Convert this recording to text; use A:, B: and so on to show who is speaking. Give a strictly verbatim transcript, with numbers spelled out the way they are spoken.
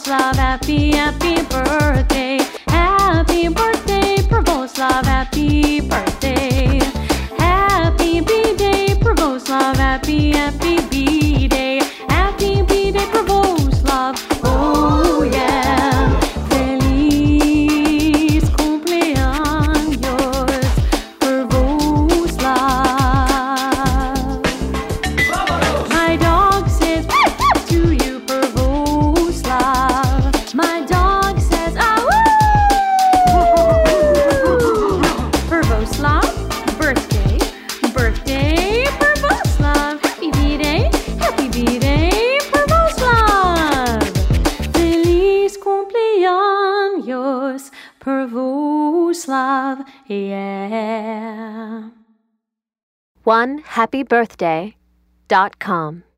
A: Pravoslav, happy, happy birthday. Happy birthday, Pravoslav, happy birthday. Happy B-Day, Pravoslav, happy, happy B-Day. Happy B-Day, Pravoslav, oh yeah. Feliz cumpleaños, Pravoslav. My dog says to you, Pravoslav. My dog says, ah, woo! Pravoslav, birthday, birthday, Pravoslav. Happy B-Day, happy B-Day, Pravoslav. Feliz cumpleaños, Pravoslav, yeah.
B: one happy birthday dot com